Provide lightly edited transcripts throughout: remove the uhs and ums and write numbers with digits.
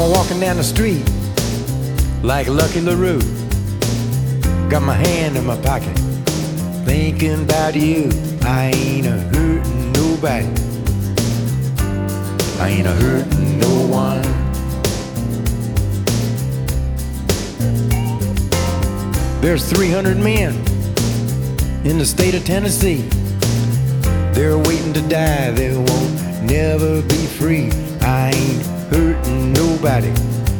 a walking down the street like Lucky LaRue. Got my hand in my pocket, thinking about you. I ain't a hurting nobody, I ain't a hurting no one. There's 300 men in the state of Tennessee. They're waiting to die, they won't never be free. I ain't hurting nobody,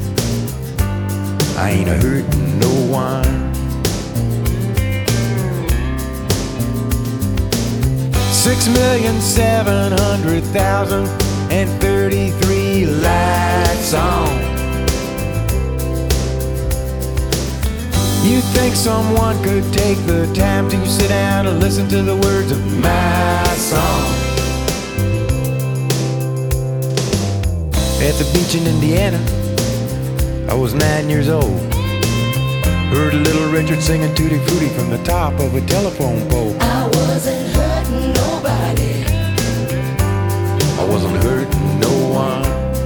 I ain't a hurting no one. 6,700,033 lights on. You think someone could take the time to sit down and listen to the words of my song? At the beach in Indiana, I was 9 years old. Heard Little Richard singing Tutti Frutti from the top of a telephone pole. I wasn't hurting nobody, I wasn't hurting no one.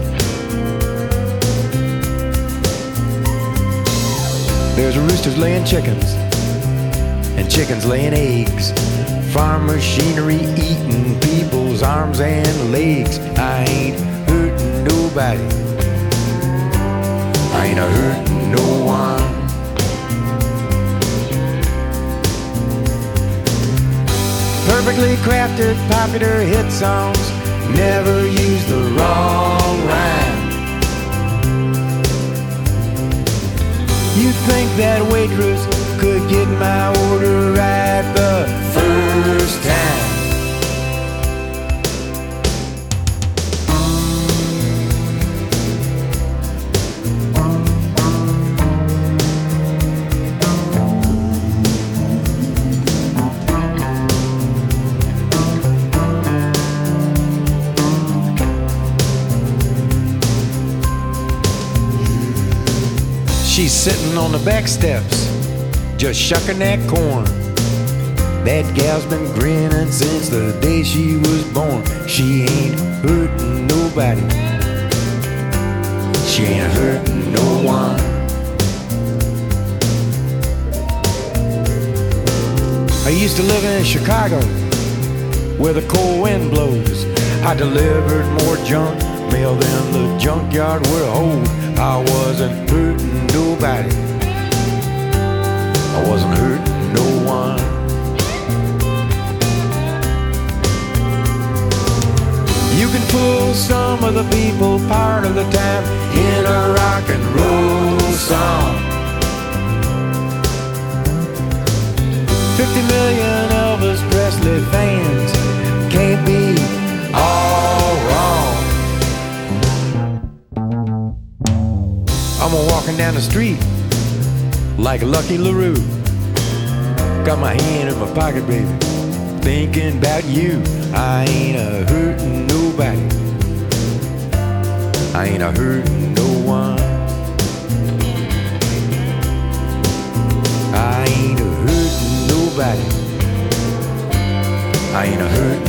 There's roosters laying chickens and chickens laying eggs. Farm machinery eating people's arms and legs. I ain't hurting nobody, I ain't a hurting no one. Perfectly crafted popular hit songs never use the wrong rhyme. You'd think that waitress could get my order right the first time. She's sitting on the back steps, just shucking that corn. That gal's been grinning since the day she was born. She ain't hurting nobody, she ain't hurting no one. I used to live in Chicago, where the cold wind blows. I delivered more junk mail than the junkyard would hold. I wasn't hurting nobody, I wasn't hurting no one. You can fool some of the people part of the time in a rock and roll song. 50 million Elvis Presley fans can't be all wrong. I'm a walking down the street like Lucky LaRue. Got my hand in my pocket, baby, thinking about you. I ain't a hurting nobody, I ain't a hurting no one. I ain't a hurting nobody, I ain't a hurting